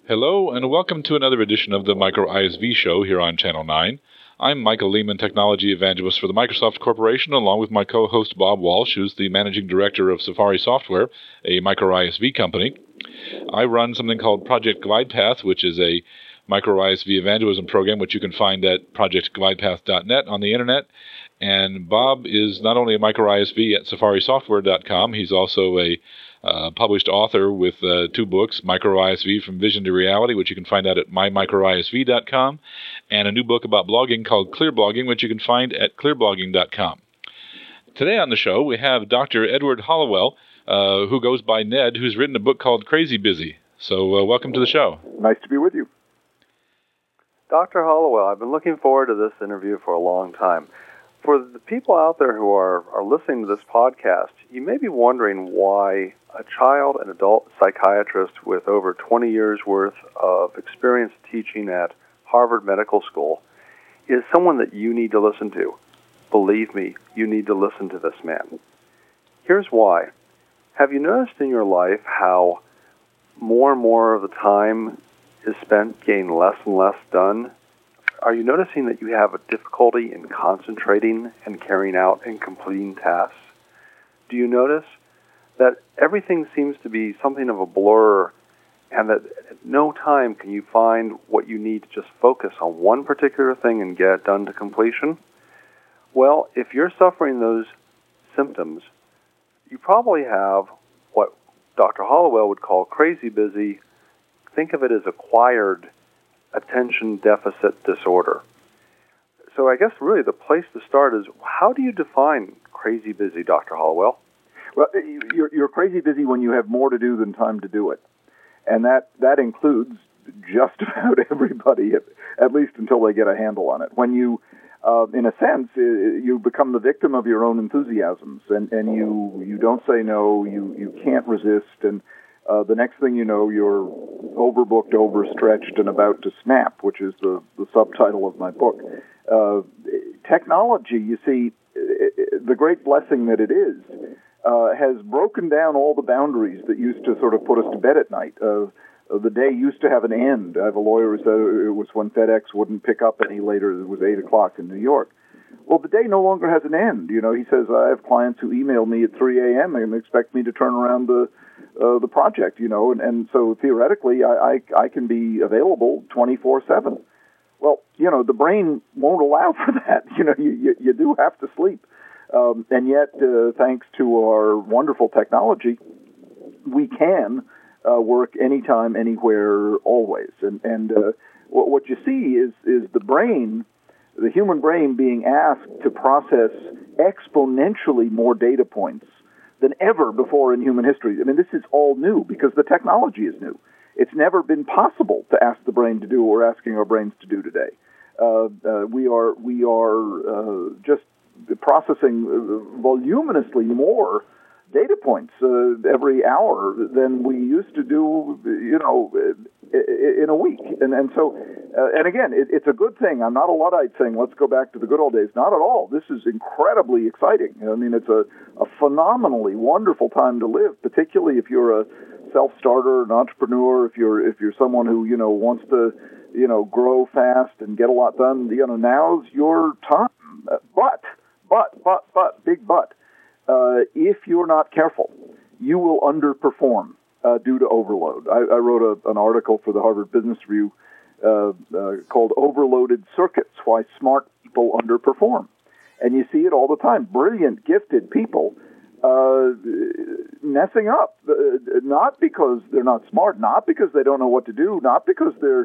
Hello, and welcome to another edition of the Micro ISV Show here on Channel 9. I'm Michael Lehman, Technology Evangelist for the Microsoft Corporation, along with my co-host Bob Walsh, who's the Managing Director of Safari Software, a Micro ISV company. I run something called Project GlidePath, which is a Micro ISV evangelism program, which you can find at projectglidepath.net on the internet. And Bob is not only a Micro ISV at safarisoftware.com, he's also a published author with two books, Micro ISV From Vision to Reality, which you can find out at mymicroisv.com, and a new book about blogging called Clear Blogging, which you can find at clearblogging.com. Today on the show, we have Dr. Edward Hallowell, who goes by Ned, who's written a book called Crazy Busy. So welcome to the show. Nice to be with you. Dr. Hallowell, I've been looking forward to this interview for a long time. For the people out there who are listening to this podcast, you may be wondering why a child and adult psychiatrist with over 20 years' worth of experience teaching at Harvard Medical School is someone that you need to listen to. Believe me, you need to listen to this man. Here's why. Have you noticed in your life how more and more of the time is spent getting less and less done? Are you noticing that you have a difficulty in concentrating and carrying out and completing tasks? Do you notice that everything seems to be something of a blur and that at no time can you find what you need to just focus on one particular thing and get it done to completion? Well, if you're suffering those symptoms, you probably have what Dr. Hallowell would call crazy busy. Think of it as acquired attention deficit disorder. So I guess really the place to start is, how do you define crazy busy, Dr. Hallowell? Well, you're crazy busy when you have more to do than time to do it. And that includes just about everybody, at least until they get a handle on it. When you, in a sense, you become the victim of your own enthusiasms, and you don't say no, you can't resist, and the next thing you know, you're overbooked, overstretched, and about to snap, which is the subtitle of my book. Technology, you see, the great blessing that it is, has broken down all the boundaries that used to sort of put us to bed at night. The day used to have an end. I have a lawyer who said it was when FedEx wouldn't pick up any later. It was 8 o'clock in New York. Well, the day no longer has an end. You know, he says, I have clients who email me at 3 a.m. and expect me to turn around the project, you know, and so theoretically I can be available 24/7. Well, you know, the brain won't allow for that. You know, you do have to sleep. And yet, thanks to our wonderful technology, we can work anytime, anywhere, always. And what you see is the brain, the human brain, being asked to process exponentially more data points than ever before in human history. I mean, this is all new because the technology is new. It's never been possible to ask the brain to do what we're asking our brains to do today. We are just processing voluminously more data points every hour than we used to do, you know, in a week. And so, and again, it's a good thing. I'm not a Luddite saying, let's go back to the good old days. Not at all. This is incredibly exciting. I mean, it's a phenomenally wonderful time to live, particularly if you're a self-starter, an entrepreneur, if you're someone who, you know, wants to, you know, grow fast and get a lot done. You know, now's your time. But, big but. If you're not careful, you will underperform due to overload. I wrote an article for the Harvard Business Review called Overloaded Circuits, Why Smart People Underperform. And you see it all the time. Brilliant, gifted people messing up, not because they're not smart, not because they don't know what to do, not because their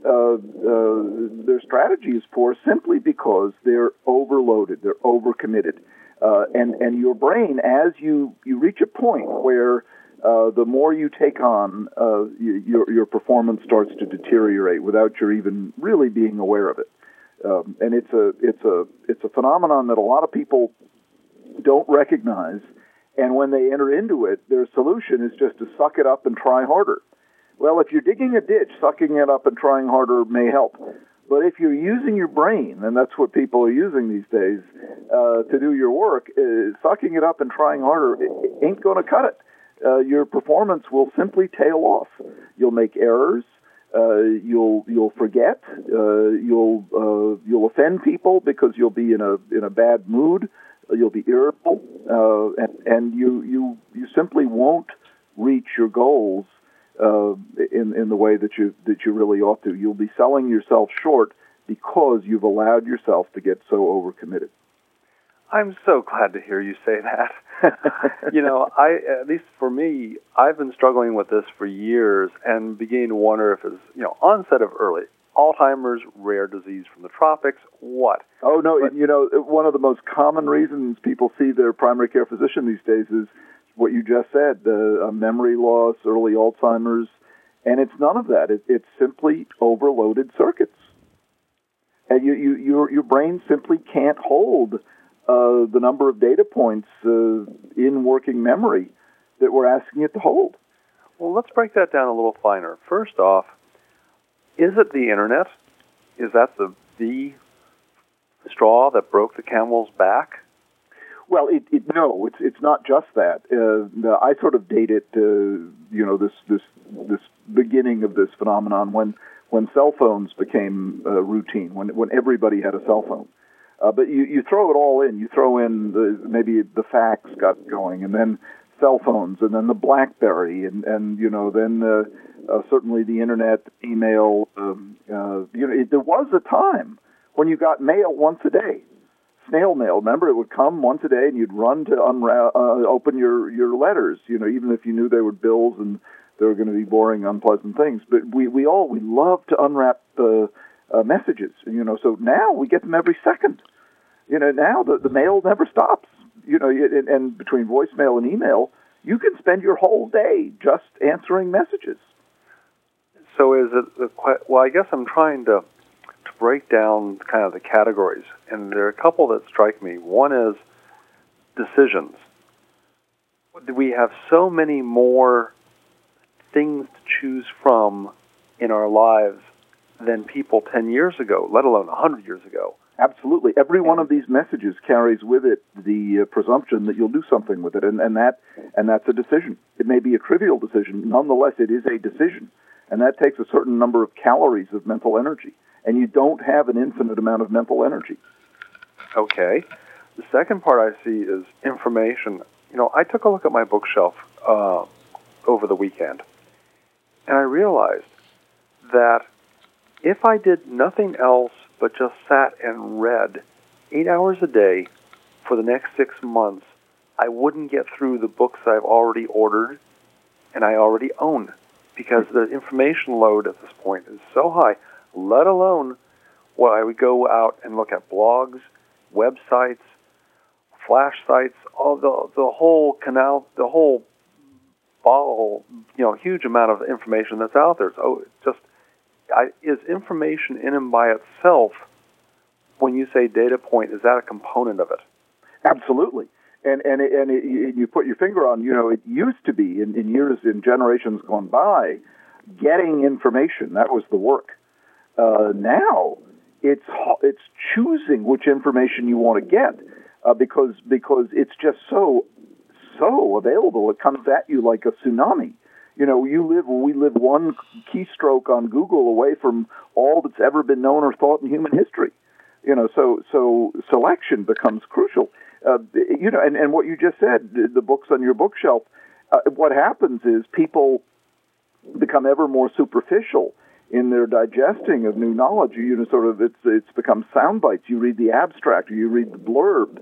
strategy is poor, simply because they're overloaded, they're overcommitted. And your brain, as you reach a point where the more you take on, your performance starts to deteriorate without your even really being aware of it. And it's a phenomenon that a lot of people don't recognize. And when they enter into it, their solution is just to suck it up and try harder. Well, if you're digging a ditch, sucking it up and trying harder may help. But if you're using your brain, and that's what people are using these days, to do your work, sucking it up and trying harder ain't going to cut it. Your performance will simply tail off. You'll make errors. You'll forget. You'll offend people because you'll be in a bad mood. You'll be irritable, and you simply won't reach your goals in the way that you really ought to. You'll be selling yourself short because you've allowed yourself to get so overcommitted. I'm so glad to hear you say that. At least for me, I've been struggling with this for years and beginning to wonder if it's, onset of early Alzheimer's, rare disease from the tropics, what? Oh, no, one of the most common reasons people see their primary care physician these days is what you just said, memory loss, early Alzheimer's, and it's none of that. It's simply overloaded circuits. And your brain simply can't hold the number of data points in working memory that we're asking it to hold. Well, let's break that down a little finer. First off, is it the Internet? Is that the straw that broke the camel's back? Well, no, it's not just that. I sort of date it, this beginning of this phenomenon when cell phones became routine, when everybody had a cell phone. But you throw it all in. You throw in maybe the fax got going, and then cell phones, and then the BlackBerry, and then certainly the Internet, email. There was a time when you got mail once a day. Snail mail, remember, it would come once a day, and you'd run to open your letters. Even if you knew they were bills and they were going to be boring, unpleasant things. But we love to unwrap messages. So now we get them every second. Now the mail never stops. And between voicemail and email, you can spend your whole day just answering messages. So is it? Well, I guess I'm trying to break down kind of the categories, and there are a couple that strike me. One is decisions. We have so many more things to choose from in our lives than people 10 years ago, let alone 100 years ago. Absolutely. Every one of these messages carries with it the presumption that you'll do something with it, and that's a decision. It may be a trivial decision. Nonetheless, it is a decision, and that takes a certain number of calories of mental energy, and you don't have an infinite amount of mental energy. Okay. The second part I see is information. I took a look at my bookshelf over the weekend, and I realized that if I did nothing else but just sat and read 8 hours a day for the next 6 months, I wouldn't get through the books I've already ordered and I already own, because the information load at this point is so high, let alone what I would go out and look at blogs, websites, flash sites, all the whole canal, the whole ball, huge amount of information that's out there. So is information in and by itself, when you say data point, is that a component of it? Absolutely. And you put your finger on, it used to be in generations gone by, getting information, that was the work. Now it's choosing which information you want to get, because it's just so available. It comes at you like a tsunami. We live one keystroke on Google away from all that's ever been known or thought in human history. So selection becomes crucial. And what you just said, the books on your bookshelf, what happens is people become ever more superficial in their digesting of new knowledge. It's become sound bites. You read the abstract, or you read the blurb.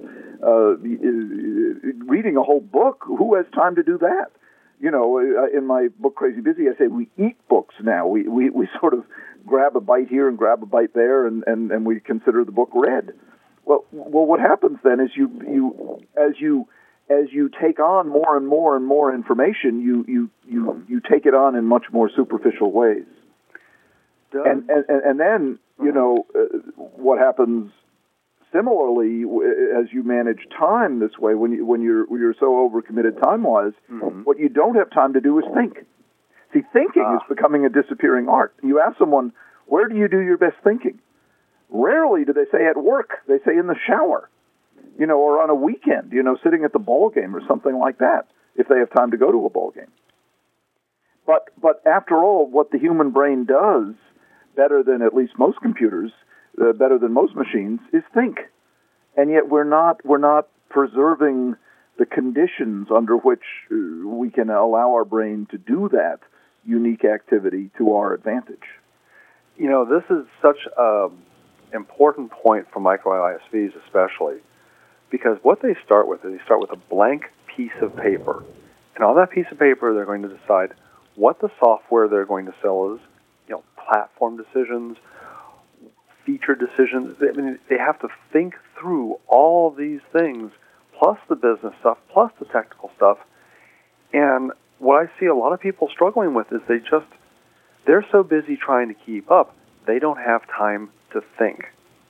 Reading a whole book, who has time to do that? In my book Crazy Busy, I say we eat books now. We sort of grab a bite here and grab a bite there, and we consider the book read. Well, what happens then is as you take on more and more and more information, you take it on in much more superficial ways. And then what happens similarly as you manage time this way, when you're so overcommitted time-wise, what you don't have time to do is think. See, thinking is becoming a disappearing art. You ask someone, where do you do your best thinking? Rarely do they say at work. They say in the shower, or on a weekend, sitting at the ball game or something like that, if they have time to go to a ball game. But after all, what the human brain does better than at least most computers, better than most machines, is think. And yet we're not preserving the conditions under which we can allow our brain to do that unique activity to our advantage. You know, this is such an important point for micro-ISVs especially, because what they start with is they start with a blank piece of paper. And on that piece of paper, they're going to decide what the software they're going to sell is, you know, platform decisions, feature decisions. I mean, they have to think through all these things, plus the business stuff, plus the technical stuff. And what I see a lot of people struggling with is they're so busy trying to keep up, they don't have time to think.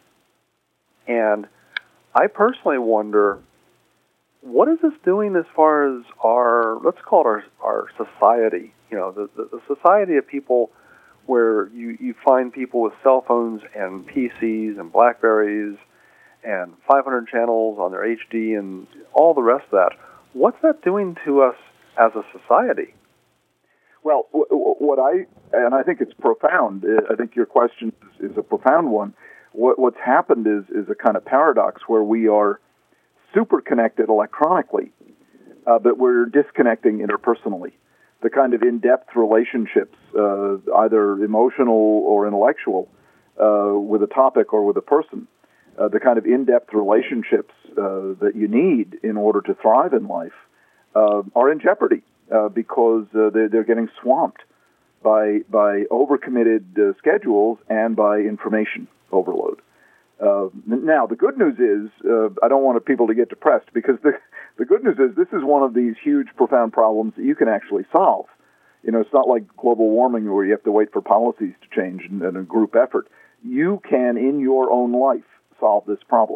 And I personally wonder, what is this doing as far as our, let's call it our society, you know, the society of people where you find people with cell phones and PCs and BlackBerries and 500 channels on their HD and all the rest of that. What's that doing to us as a society? Well, and I think it's profound. I think your question is a profound one. What's happened is a kind of paradox where we are super connected electronically, but we're disconnecting interpersonally. The kind of in-depth relationships, either emotional or intellectual, with a topic or with a person, the kind of in-depth relationships that you need in order to thrive in life are in jeopardy because they're getting swamped by overcommitted schedules and by information overload. Now, the good news is, I don't want people to get depressed, because the good news is this is one of these huge, profound problems that you can actually solve. You know, it's not like global warming where you have to wait for policies to change in a group effort. You can, in your own life, solve this problem.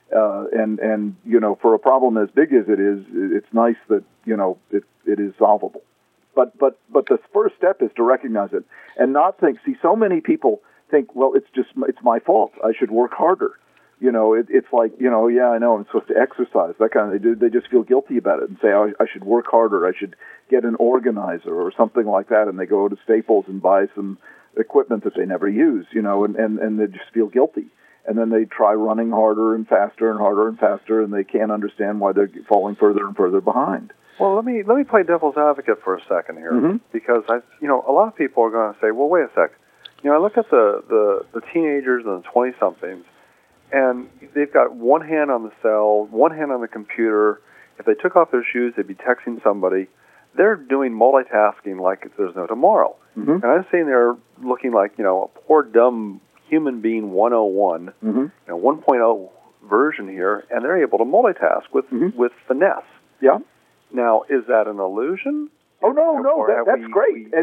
And you know, for a problem as big as it is, it's nice that, you know, it is solvable. But the first step is to recognize it and not think. See, so many people think, well, it's my fault. I should work harder. You know, it's like, you know, yeah, I know I'm supposed to exercise. That kind of, they just feel guilty about it and say, oh, I should work harder. I should get an organizer or something like that. And they go to Staples and buy some equipment that they never use, you know, and they just feel guilty. And then they try running harder and faster and harder and faster, and they can't understand why they're falling further and further behind. Well, let me play devil's advocate for a second here, because a lot of people are going to say, well, wait a sec. You know, I look at the teenagers and the 20-somethings, and they've got one hand on the cell, one hand on the computer. If they took off their shoes, they'd be texting somebody. They're doing multitasking like there's no tomorrow. And I'm sitting there looking like, you know, a poor, dumb human being 101, you know, 1.0 version here, and they're able to multitask with finesse. Yeah. Now, is that an illusion? Oh no, that's great.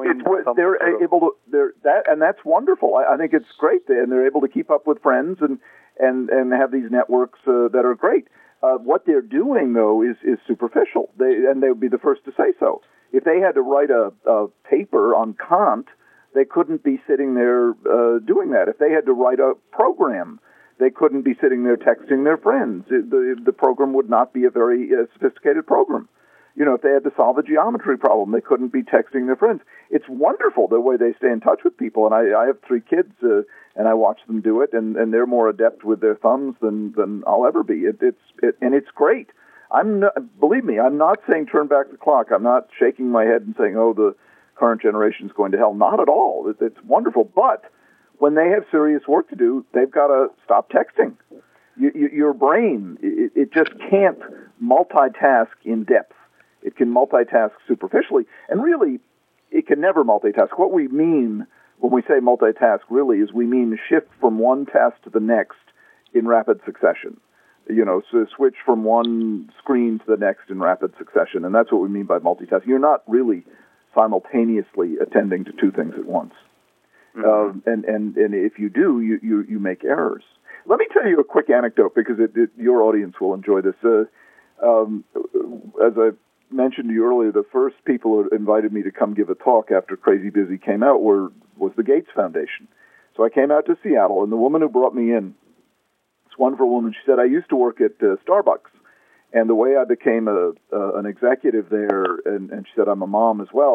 They're able to. And that's wonderful. I think it's great, and they're able to keep up with friends and have these networks that are great. What they're doing though is superficial. They would be the first to say so. If they had to write a paper on Kant, they couldn't be sitting there doing that. If they had to write a program, they couldn't be sitting there texting their friends. The program would not be a very sophisticated program. You know, if they had to solve a geometry problem, they couldn't be texting their friends. It's wonderful the way they stay in touch with people. And I have 3 kids, and I watch them do it, and they're more adept with their thumbs than I'll ever be. And it's great. Believe me, I'm not saying turn back the clock. I'm not shaking my head and saying, oh, the current generation's going to hell. Not at all. It's wonderful. But when they have serious work to do, they've got to stop texting. Your brain, it just can't multitask in depth. It can multitask superficially, and really, it can never multitask. What we mean when we say multitask really is we mean shift from one task to the next in rapid succession. You know, so switch from one screen to the next in rapid succession, and that's what we mean by multitasking. You're not really simultaneously attending to 2 things at once. And if you do, you make errors. Let me tell you a quick anecdote, because your audience will enjoy this. As I mentioned to you earlier, the first people who invited me to come give a talk after Crazy Busy came out was the Gates Foundation. So I came out to Seattle, and the woman who brought me in, this wonderful woman, she said, I used to work at Starbucks, and the way I became an executive there, and she said I'm a mom as well,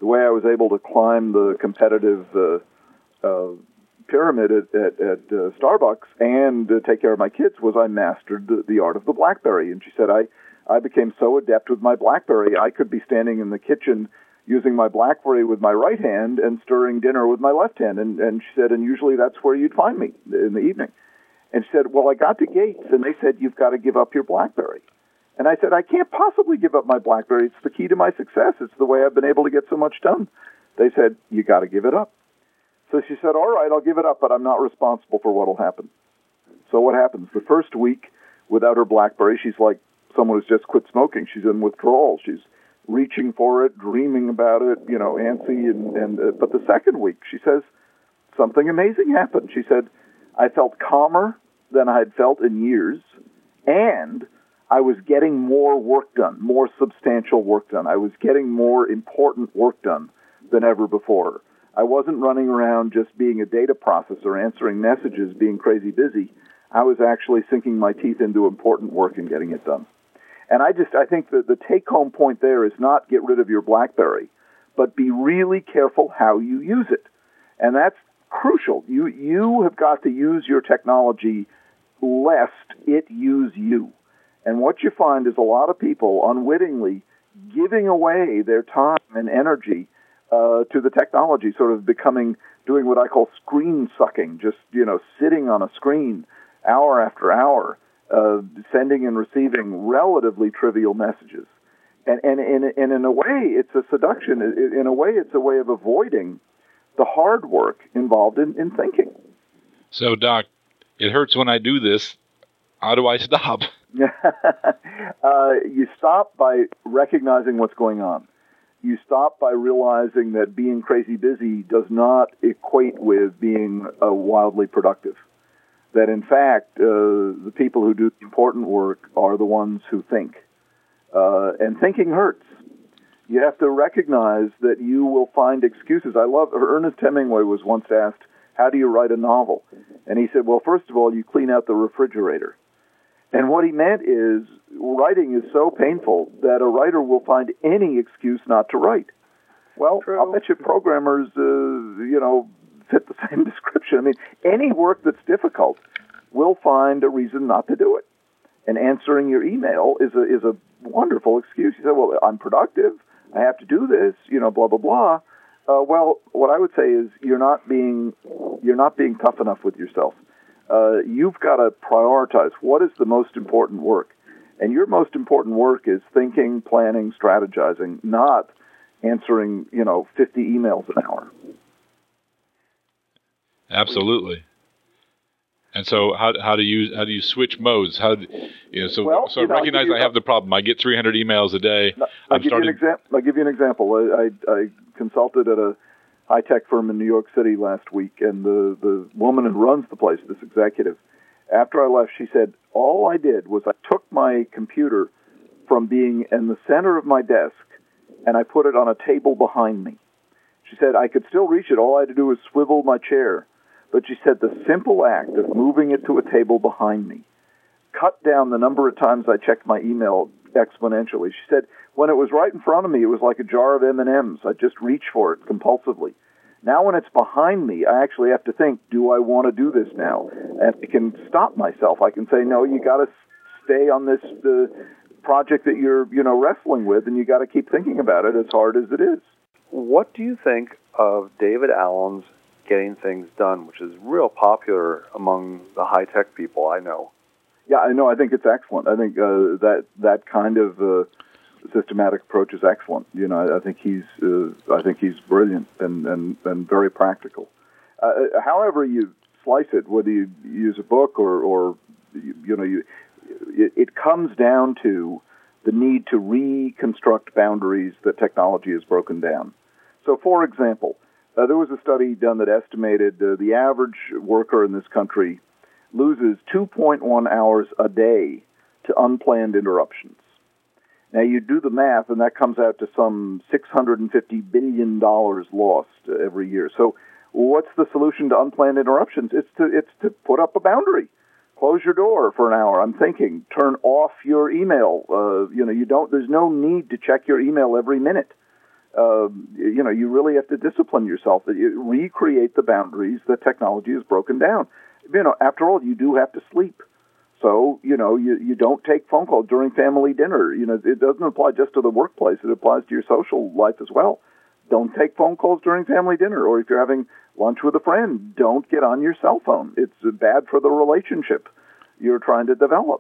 the way I was able to climb the competitive pyramid at Starbucks and take care of my kids was I mastered the art of the BlackBerry. And she said, I became so adept with my BlackBerry, I could be standing in the kitchen using my BlackBerry with my right hand and stirring dinner with my left hand. And she said, and usually that's where you'd find me in the evening. And she said, well, I got to Gates, and they said, you've got to give up your BlackBerry. And I said, I can't possibly give up my BlackBerry. It's the key to my success. It's the way I've been able to get so much done. They said, you got to give it up. So she said, all right, I'll give it up, but I'm not responsible for what will happen. So what happens? The first week without her BlackBerry, she's like someone who's just quit smoking. She's in withdrawal. She's reaching for it, dreaming about it, antsy. But the second week, she says, something amazing happened. She said, I felt calmer than I had felt in years, and I was getting more work done, more substantial work done. I was getting more important work done than ever before. I wasn't running around just being a data processor, answering messages, being crazy busy. I was actually sinking my teeth into important work and getting it done. And I think that the take-home point there is not get rid of your BlackBerry, but be really careful how you use it. And that's crucial. You have got to use your technology lest it use you. And what you find is a lot of people unwittingly giving away their time and energy to the technology, sort of doing what I call screen sucking, just, sitting on a screen hour after hour, sending and receiving relatively trivial messages. And in a way, it's a seduction. In a way, it's a way of avoiding the hard work involved in thinking. So, Doc, it hurts when I do this. How do I stop? You stop by recognizing what's going on. You stop by realizing that being crazy busy does not equate with being wildly productive. That, in fact, the people who do important work are the ones who think. And thinking hurts. You have to recognize that you will find excuses. Ernest Hemingway was once asked, how do you write a novel? And he said, well, first of all, you clean out the refrigerator. And what he meant is writing is so painful that a writer will find any excuse not to write. Well, true. I'll bet you programmers, fit the same description. I mean, any work that's difficult will find a reason not to do it. And answering your email is a wonderful excuse. You say, well, I'm productive. I have to do this, blah, blah, blah. Well, what I would say is you're not being tough enough with yourself. You've got to prioritize what is the most important work. And your most important work is thinking, planning, strategizing, not answering, 50 emails an hour. Absolutely. And so how do you switch modes? So I recognize I have the problem. I get 300 emails a day. I'll give you an example. I consulted at a high-tech firm in New York City last week, and the woman who runs the place, this executive, after I left, she said, all I did was I took my computer from being in the center of my desk, and I put it on a table behind me. She said I could still reach it. All I had to do was swivel my chair. But she said the simple act of moving it to a table behind me cut down the number of times I checked my email exponentially. She said when it was right in front of me, it was like a jar of M&Ms. I just reach for it compulsively. Now when it's behind me, I actually have to think, do I want to do this now? And I can stop myself. I can say, no, you got to stay on this project that you're wrestling with, and you got to keep thinking about it as hard as it is. What do you think of David Allen's Getting Things Done, which is real popular among the high-tech people I know? Yeah, I know. I think it's excellent. I think that kind of systematic approach is excellent. I think he's brilliant and very practical. However you slice it, whether you use a book or it comes down to the need to reconstruct boundaries that technology has broken down. So, for example, there was a study done that estimated the average worker in this country loses 2.1 hours a day to unplanned interruptions. Now, you do the math, and that comes out to some $650 billion lost every year. So what's the solution to unplanned interruptions? It's to put up a boundary. Close your door for an hour. I'm thinking. Turn off your email. There's no need to check your email every minute. You really have to discipline yourself. Recreate the boundaries that technology has broken down. After all, you do have to sleep. So, you don't take phone calls during family dinner. It doesn't apply just to the workplace. It applies to your social life as well. Don't take phone calls during family dinner. Or if you're having lunch with a friend, don't get on your cell phone. It's bad for the relationship you're trying to develop.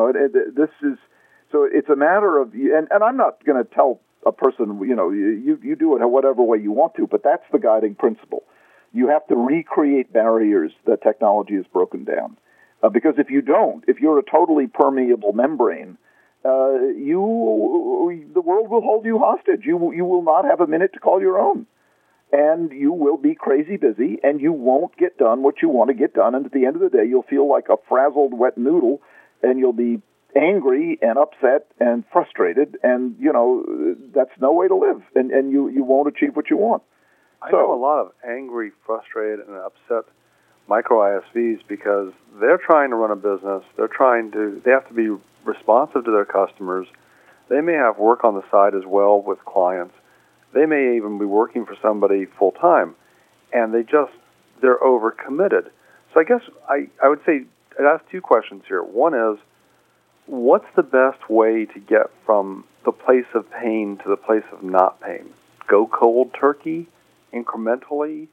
So it's a matter of, and I'm not going to tell a person, you do it whatever way you want to, but that's the guiding principle. You have to recreate barriers that technology has broken down. Because if you don't, if you're a totally permeable membrane, the world will hold you hostage. You will not have a minute to call your own. And you will be crazy busy, and you won't get done what you want to get done. And at the end of the day, you'll feel like a frazzled wet noodle, and you'll be angry and upset and frustrated. And, that's no way to live. And you won't achieve what you want. I know a lot of angry, frustrated, and upset micro ISVs because they're trying to run a business. They have to be responsive to their customers. They may have work on the side as well with clients. They may even be working for somebody full time, and they're overcommitted. So I guess I would say I'd ask two questions here. One is, what's the best way to get from the place of pain to the place of not pain? Go cold turkey, incrementally?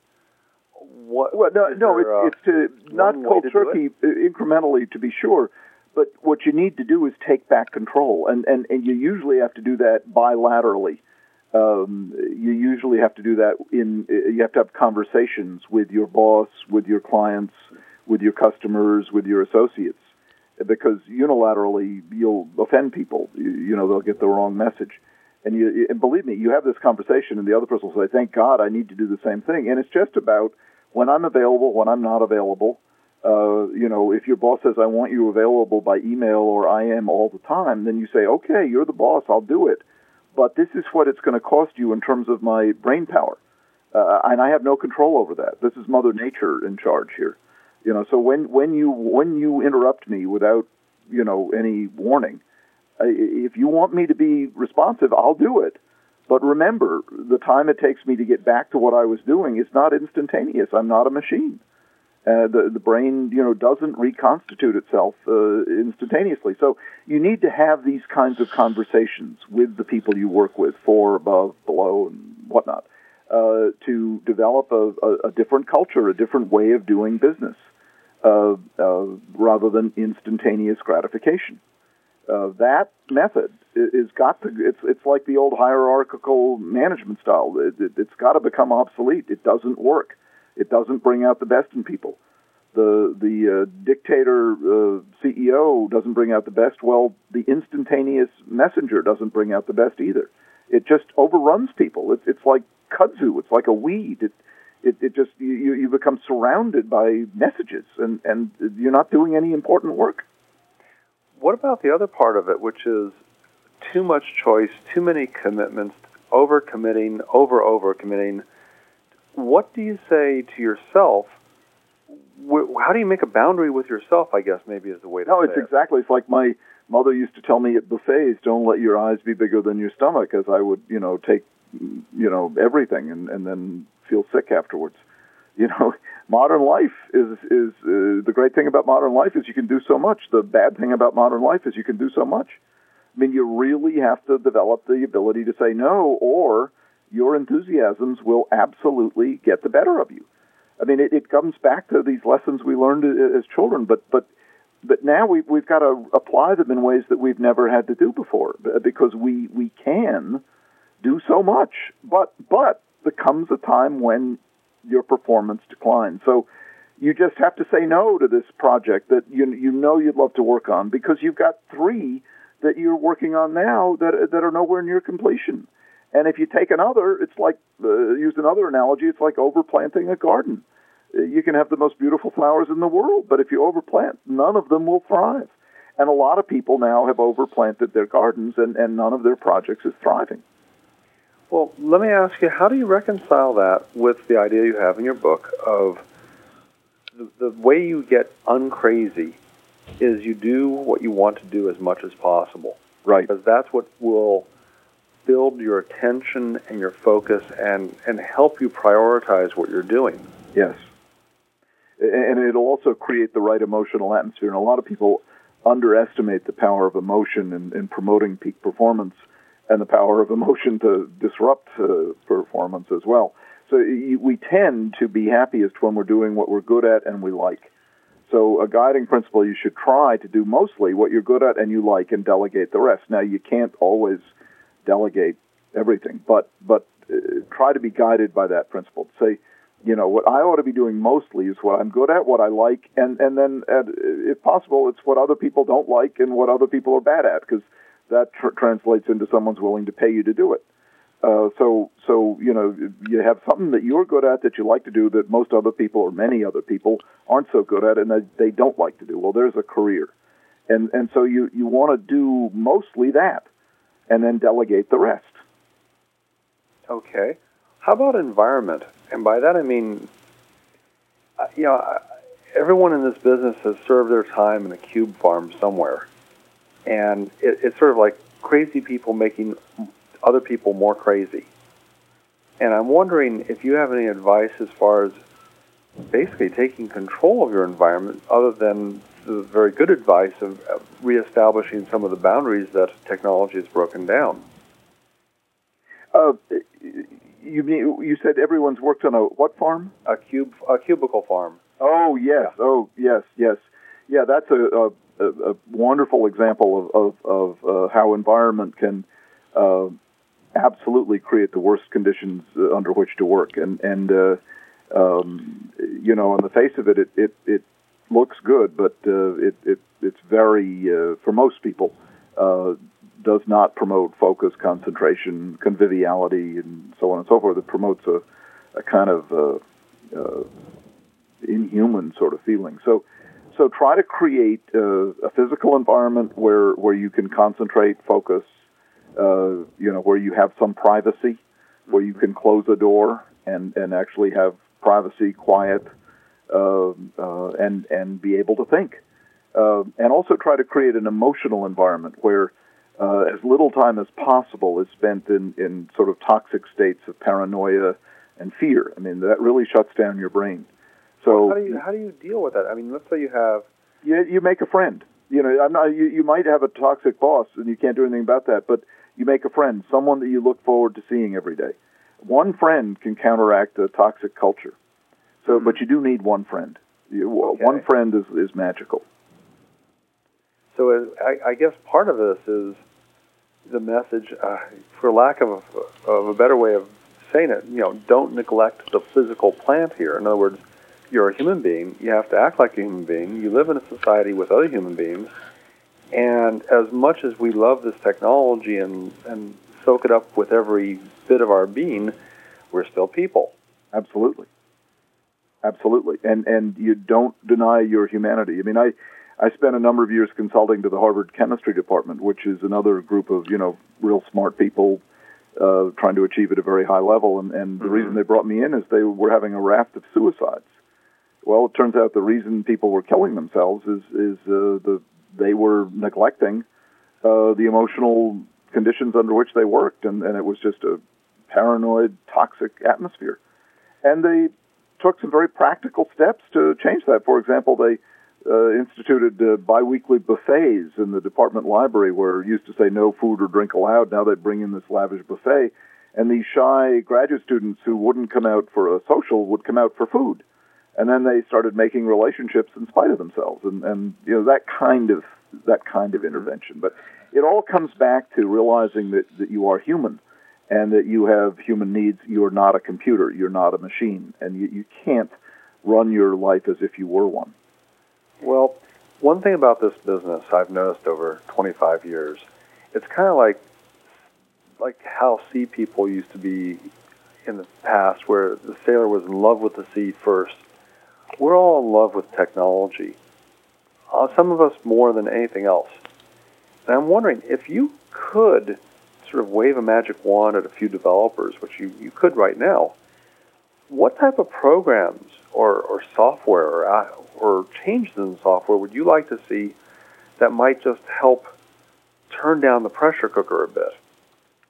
It's to not cold turkey incrementally, to be sure. But what you need to do is take back control, and you usually have to do that bilaterally. You usually have to do that you have to have conversations with your boss, with your clients, with your customers, with your associates, because unilaterally you'll offend people. They'll get the wrong message. And believe me, you have this conversation, and the other person will say, thank God I need to do the same thing. And it's just about when I'm available, when I'm not available. If your boss says, I want you available by email or I am all the time, then you say, okay, you're the boss, I'll do it. But this is what it's going to cost you in terms of my brain power. And I have no control over that. This is Mother Nature in charge here. So when you interrupt me without, any warning, if you want me to be responsive, I'll do it. But remember, the time it takes me to get back to what I was doing is not instantaneous. I'm not a machine. The brain, doesn't reconstitute itself instantaneously. So you need to have these kinds of conversations with the people you work with, for, above, below, and whatnot, to develop a different culture, a different way of doing business, rather than instantaneous gratification. That method it's like the old hierarchical management style. It's got to become obsolete. It doesn't work. It doesn't bring out the best in people. The dictator CEO doesn't bring out the best. Well, the instantaneous messenger doesn't bring out the best either. It just overruns people. It's like kudzu. It's like a weed. It just you become surrounded by messages, and you're not doing any important work. What about the other part of it, which is too much choice, too many commitments, overcommitting, overcommitting? What do you say to yourself? How do you make a boundary with yourself, I guess maybe is the way to say it. No, it's exactly. It's like my mother used to tell me at buffets, don't let your eyes be bigger than your stomach, as I would, take, everything and then feel sick afterwards. Modern life is the great thing about modern life is you can do so much. The bad thing about modern life is you can do so much. I mean, you really have to develop the ability to say no, or your enthusiasms will absolutely get the better of you. I mean, it comes back to these lessons we learned as children, but now we've got to apply them in ways that we've never had to do before, because we can do so much. But there comes a time when your performance declines. So you just have to say no to this project that you know you'd love to work on, because you've got 3 that you're working on now that are nowhere near completion. And if you take another, it's like, use another analogy, it's like overplanting a garden. You can have the most beautiful flowers in the world, but if you overplant, none of them will thrive. And a lot of people now have overplanted their gardens, and none of their projects is thriving. Well, let me ask you, how do you reconcile that with the idea you have in your book of the way you get uncrazy is you do what you want to do as much as possible? Right. Because that's what will build your attention and your focus and help you prioritize what you're doing. Yes. And it'll also create the right emotional atmosphere. And a lot of people underestimate the power of emotion in promoting peak performance, and the power of emotion to disrupt performance as well. So we tend to be happiest when we're doing what we're good at and we like. So a guiding principle, you should try to do mostly what you're good at and you like, and delegate the rest. Now, you can't always delegate everything, but try to be guided by that principle. Say, what I ought to be doing mostly is what I'm good at, what I like, and then, if possible, it's what other people don't like and what other people are bad at, because that translates into someone's willing to pay you to do it. So you have something that you're good at that you like to do that most other people or many other people aren't so good at and they don't like to do. Well, there's a career. And so you want to do mostly that and then delegate the rest. Okay. How about environment? And by that I mean, everyone in this business has served their time in a cube farm somewhere. And it's sort of like crazy people making other people more crazy. And I'm wondering if you have any advice as far as basically taking control of your environment, other than the very good advice of reestablishing some of the boundaries that technology has broken down. You said everyone's worked on a what farm? A cubicle farm. Oh, yes. Yeah. Oh, yes. Yeah, that's a wonderful example of how environment can absolutely create the worst conditions under which to work. And on the face of it, it looks good, but it's very, for most people, does not promote focus, concentration, conviviality, and so on and so forth. It promotes a kind of inhuman sort of feeling. So try to create a physical environment where you can concentrate, focus, where you have some privacy, where you can close a door and actually have privacy, quiet, and be able to think. And also try to create an emotional environment where as little time as possible is spent in sort of toxic states of paranoia and fear. I mean, that really shuts down your brain. So how do you deal with that? I mean, let's say you have... You make a friend. You might have a toxic boss and you can't do anything about that, but you make a friend, someone that you look forward to seeing every day. One friend can counteract a toxic culture. So, but you do need one friend. Okay. One friend is magical. So I guess part of this is the message, for lack of a better way of saying it, don't neglect the physical plant here. In other words, you're a human being. You have to act like a human being. You live in a society with other human beings. And as much as we love this technology and soak it up with every bit of our being, we're still people. Absolutely. And you don't deny your humanity. I mean, I spent a number of years consulting to the Harvard Chemistry Department, which is another group of, real smart people trying to achieve at a very high level. And the reason they brought me in is they were having a raft of suicides. Well, it turns out the reason people were killing themselves is they were neglecting the emotional conditions under which they worked, and it was just a paranoid, toxic atmosphere. And they took some very practical steps to change that. For example, they instituted biweekly buffets in the department library, where it used to say no food or drink allowed. Now they bring in this lavish buffet, and these shy graduate students who wouldn't come out for a social would come out for food. And then they started making relationships in spite of themselves, and that kind of intervention. But it all comes back to realizing that you are human, and that you have human needs. You are not a computer. You're not a machine, and you can't run your life as if you were one. Well, one thing about this business I've noticed over 25 years, it's kind of like how sea people used to be in the past, where the sailor was in love with the sea first. We're all in love with technology, some of us more than anything else. And I'm wondering, if you could sort of wave a magic wand at a few developers, which you could right now, what type of programs or software or changes in software would you like to see that might just help turn down the pressure cooker a bit?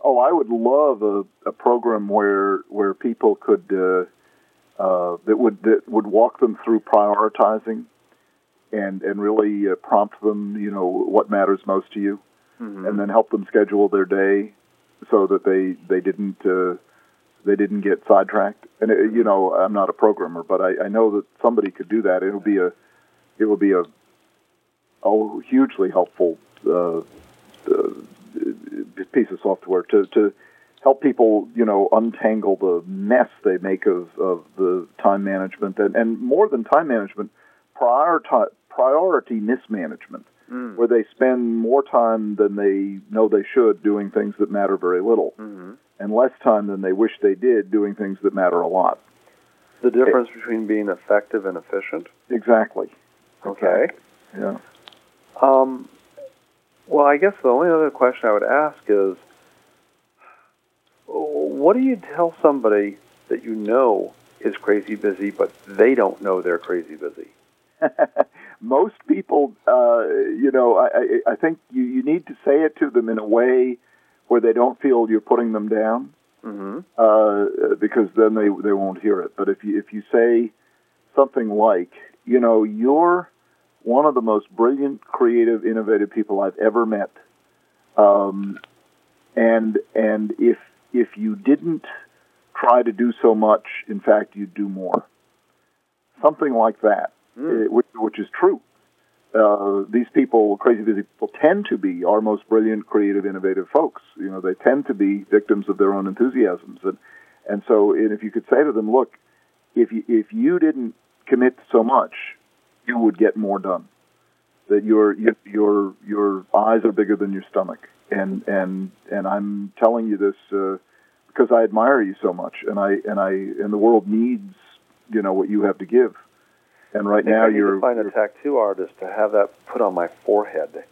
Oh, I would love a program where people could that would walk them through prioritizing and really prompt them, what matters most to you, and then help them schedule their day so that they didn't get sidetracked. And I'm not a programmer, but I know that somebody could do that. It would be a hugely helpful piece of software to help people, untangle the mess they make of the time management and more than time management, priority mismanagement, where they spend more time than they know they should doing things that matter very little, and less time than they wish they did doing things that matter a lot. The difference between being effective and efficient? Exactly. Okay. Yeah. Well, I guess the only other question I would ask is, what do you tell somebody that you know is crazy busy, but they don't know they're crazy busy? Most people, I think you need to say it to them in a way where they don't feel you're putting them down, because then they won't hear it. But if you say something like, you're one of the most brilliant, creative, innovative people I've ever met, and if you didn't try to do so much, in fact, you'd do more. Something like that, which is true. These people, crazy busy people, tend to be our most brilliant, creative, innovative folks. They tend to be victims of their own enthusiasms, and so if you could say to them, look, if you didn't commit so much, you would get more done. That your eyes are bigger than your stomach, and I'm telling you this because I admire you so much, and the world needs what you have to give. And right now you're find a tattoo artist to have that put on my forehead.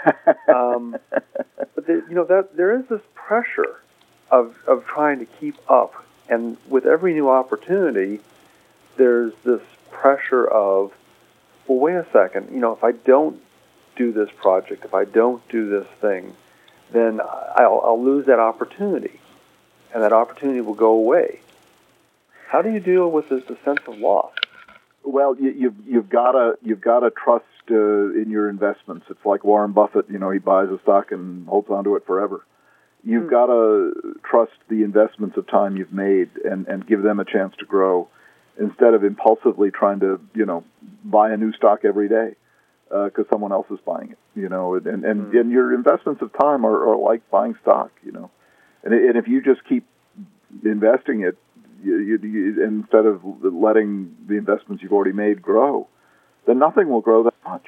But there is this pressure of trying to keep up, and with every new opportunity, there's this pressure of, well, wait a second, if I don't do this project, if I don't do this thing, then I'll lose that opportunity, and that opportunity will go away. How do you deal with the sense of loss? Well, you've got to trust in your investments. It's like Warren Buffett. He buys a stock and holds onto it forever. You've got to trust the investments of time you've made and give them a chance to grow, instead of impulsively trying to buy a new stock every day because someone else is buying it. And your investments of time are like buying stock. And if you just keep investing it, you, instead of letting the investments you've already made grow, then nothing will grow that much.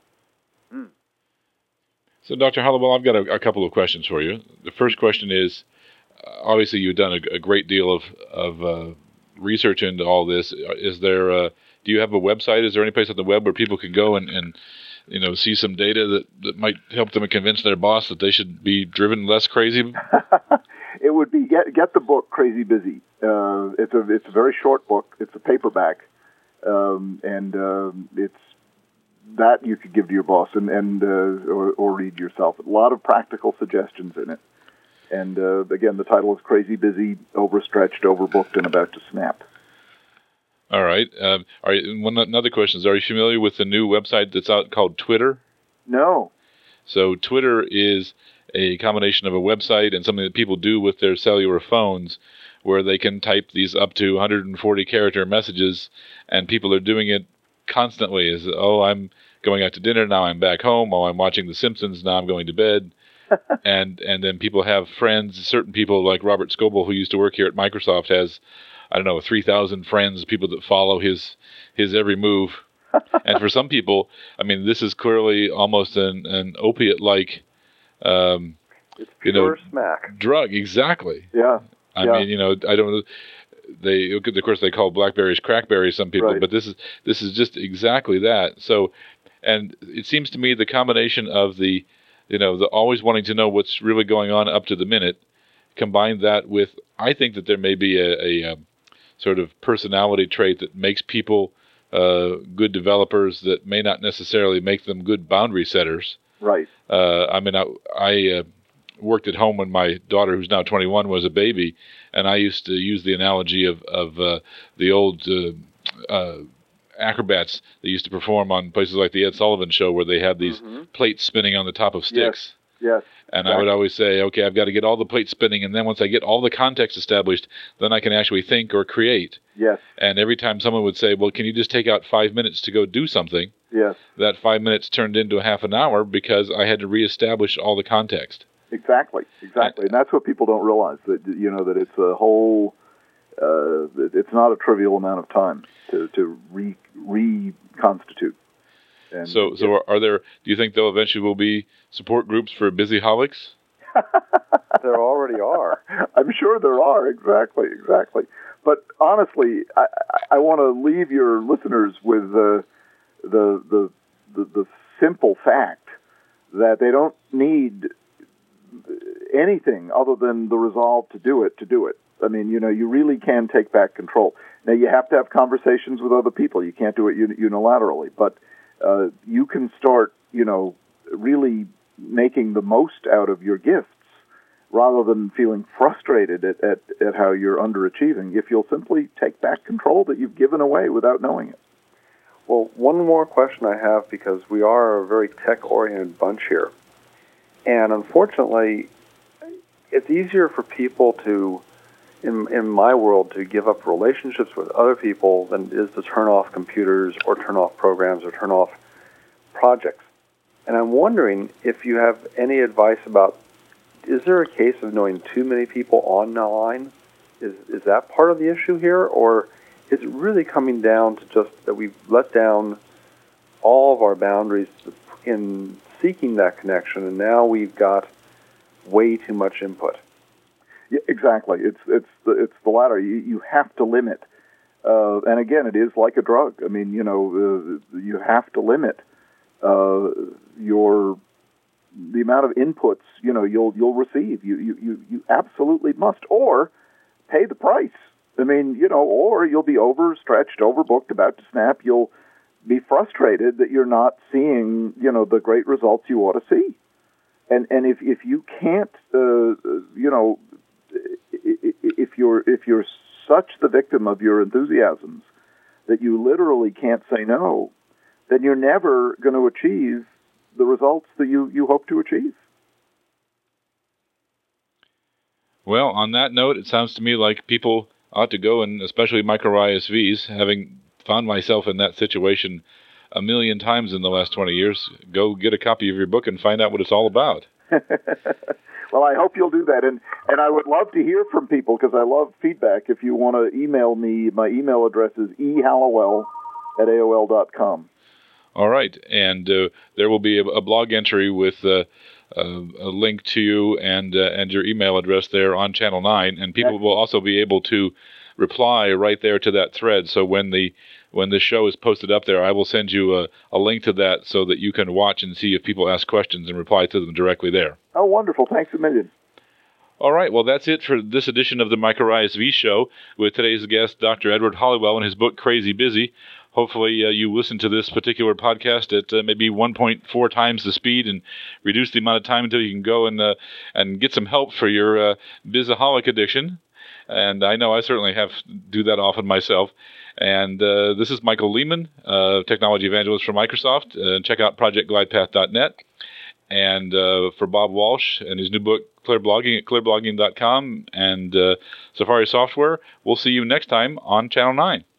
So, Dr. Hallowell, I've got a couple of questions for you. The first question is, obviously you've done a great deal of research into all this. Is there, do you have a website? Is there any place on the web where people can go and see some data that might help them convince their boss that they should be driven less crazy? It would be get the book Crazy Busy. It's a very short book. It's a paperback, and it's that you could give to your boss or read yourself. A lot of practical suggestions in it. And again, the title is Crazy Busy, Overstretched, Overbooked, and About to Snap. All right. Another question is, are you familiar with the new website that's out called Twitter? No. So Twitter is a combination of a website and something that people do with their cellular phones, where they can type these up to 140-character messages, and people are doing it constantly. I'm going out to dinner, now I'm back home. I'm watching The Simpsons, now I'm going to bed. and then people have friends, certain people like Robert Scoble, who used to work here at Microsoft, has, 3,000 friends, people that follow his every move. And for some people, this is clearly almost an opiate-like it's pure smack. Drug, exactly. Yeah. I don't know. Of course, they call blackberries crackberries, some people, right. But this is just exactly that. So, and it seems to me the combination of the always wanting to know what's really going on up to the minute, combine that with, I think that there may be a sort of personality trait that makes people good developers that may not necessarily make them good boundary setters. Right. worked at home when my daughter, who's now 21, was a baby, and I used to use the analogy of the old acrobats that used to perform on places like the Ed Sullivan Show, where they had these plates spinning on the top of sticks. Yes. And exactly. I would always say, okay, I've got to get all the plates spinning, and then once I get all the context established, then I can actually think or create. Yes. And every time someone would say, well, can you just take out 5 minutes to go do something? Yes. That 5 minutes turned into a half an hour because I had to reestablish all the context. Exactly. And that's what people don't realize, that that it's a whole, it's not a trivial amount of time to reconstitute. And so are there, do you think there eventually will be support groups for busyholics? There already are. I'm sure there are, exactly. But honestly, I want to leave your listeners with the simple fact that they don't need anything other than the resolve to do it. I mean, you really can take back control. Now, you have to have conversations with other people. You can't do it unilaterally, but you can start, really making the most out of your gifts rather than feeling frustrated at how you're underachieving, if you'll simply take back control that you've given away without knowing it. Well, one more question I have, because we are a very tech-oriented bunch here. And unfortunately, it's easier for people to, in my world, to give up relationships with other people than it is to turn off computers or turn off programs or turn off projects. And I'm wondering if you have any advice about, is there a case of knowing too many people on the line? Is that part of the issue here? Or is it really coming down to just that we've let down all of our boundaries in seeking that connection, and now we've got way too much input? Yeah, exactly. It's the latter. You have to limit. And again, it is like a drug. I mean, you have to limit the amount of inputs you'll receive. You absolutely must, or pay the price. I mean, or you'll be overstretched, overbooked, about to snap. You'll be frustrated that you're not seeing the great results you ought to see. And if you can't if you're such the victim of your enthusiasms that you literally can't say no, then you're never going to achieve the results that you hope to achieve. Well, on that note, it sounds to me like people ought to go, and especially micro ISVs, having found myself in that situation a million times in the last 20 years, go get a copy of your book and find out what it's all about. Well, I hope you'll do that. And I would love to hear from people, because I love feedback. If you want to email me, my email address is ehallowell@aol.com. All right. And there will be a blog entry with a link to you and your email address there on Channel 9. And people will also be able to reply right there to that thread. So when the show is posted up there, I will send you a link to that so that you can watch and see if people ask questions and reply to them directly there. Oh, wonderful. Thanks a million. All right. Well, that's it for this edition of the Micro ISV Show with today's guest, Dr. Edward Hallowell, and his book, Crazy Busy. Hopefully you listen to this particular podcast at maybe 1.4 times the speed and reduce the amount of time until you can go and get some help for your bizaholic addiction. And I know I certainly have to do that often myself. And this is Michael Lehman, technology evangelist for Microsoft. Check out projectglidepath.net. And for Bob Walsh and his new book, Clearblogging, at clearblogging.com, and Safari Software, we'll see you next time on Channel 9.